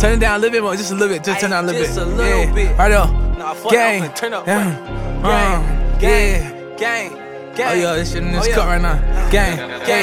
Turn it down a little bit more, just a little bit. Just turn it down a little bit. Just a little bit. Right up. Nah, fuck Gang. it, I'm finna turn up. Yeah. Gang. Oh yeah, this shit in this cup right now. Gang.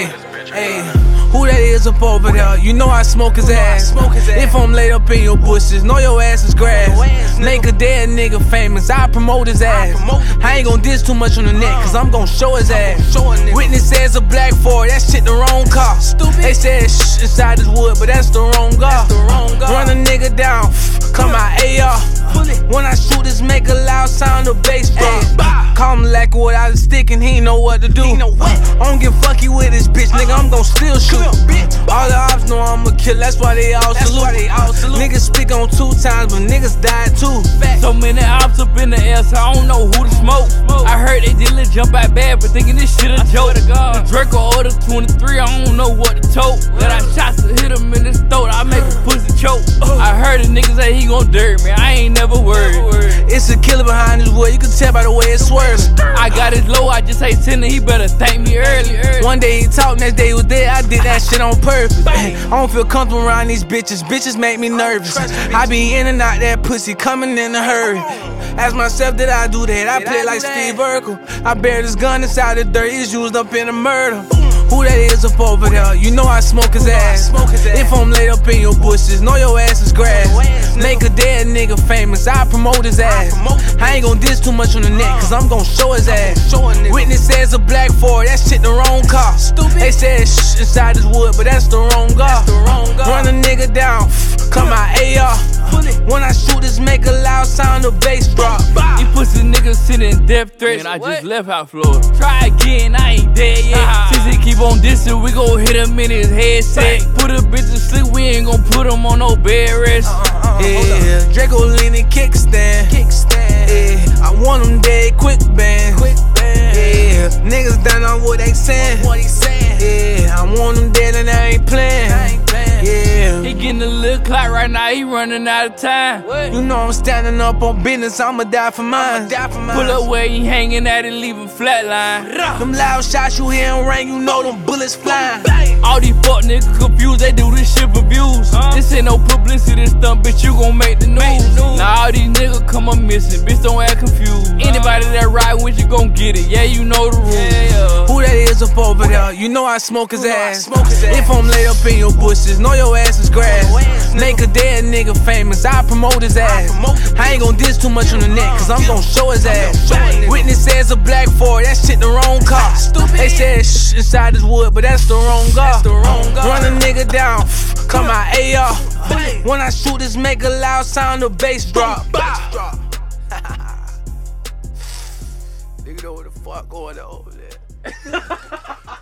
Hey. Who that is up over there? You know I smoke his ass. If I'm laid up in your bushes, know your ass is grass. Make a dead nigga famous, I promote his ass. I ain't gon' diss too much on the net, cause I'm gon' show his ass. Witness says a black Ford, that shit the wrong car. They said shh inside this wood, but that's the wrong guard. Run a nigga down, come out AR. When I shoot this, make a loud sound, the bass drop. Call him like without a stick and he ain't know what to do. I don't give fucky with this bitch, nigga, I'm gon' still shoot. All the ops know I'm a killer, that's why they all salute. Niggas speak on 2 times, but niggas died too. So many ops up in the air, so I don't know who to smoke. I heard they did let jump out bad, but thinking this shit a joke. The Draco order 23, I don't know what to tote. Let I shots to hit him in his throat, I make a pussy choke. I heard a nigga say he gon' dirt me, I ain't never worried. It's a killer behind this wood, you can tell by the way it swerves. I got it low, I just hate tender, he better thank me early. One day he talked, next day he was dead, I did that shit on purpose. I don't feel comfortable around these bitches, bitches make me nervous. I be in and out that pussy, coming in a hurry. Ask myself, did I do that? I play like Steve Urkel. I bear this gun inside the dirt, it's used up in a murder. Who that is up over there? You know I smoke his ass. If I'm laid up in your bushes, know your ass is grass. Make a dead nigga famous, I promote his ass. I ain't gon' diss too much on the net, cause I'm gon' show his ass. Witness says a black Ford, that shit the wrong car. They said shh inside this wood, but that's the wrong guard. Run a nigga down, come out AR. When I shoot this, make a loud sound, the bass drop. These pussy niggas sending death threats, and I just left out Florida. Try again, I ain't dead yet. Since he keep on dissing, we gon' hit him in his headset. Put a bitch to sleep, we ain't gon' put him on no bed rest. Yeah, Draco leaning kickstand. Yeah, I want him dead, quick band. Yeah, niggas done on what they saying. Yeah, I want him dead and I ain't playing. Yeah, He getting a little clock right now, he running out of time. you know I'm standing up on business, I'ma die for mine. Pull up where he hanging at and leave him flatline. Them loud shots you hear and ring, you know them bullets flying. All these fuck niggas confused, they do this shit for views. This ain't no publicity stunt, bitch, you gon' make the news. Now all these niggas come up missing, bitch, don't act confused. Anybody that ride with you gon' get it, yeah, you know the rules. Who that is up over there? You know I smoke his ass. If I'm laid up in your bushes, know your ass is grass. Make a dead nigga famous, I promote his ass. I ain't gon' diss too much on the net, cause I'm gon' show his ass. Witness says a black Ford, that shit the wrong car. They said shh inside this wood, but that's the wrong guard. Run a nigga down, come out AR. When I shoot this, make a loud sound, the bass drop. Nigga know what the fuck going on over there.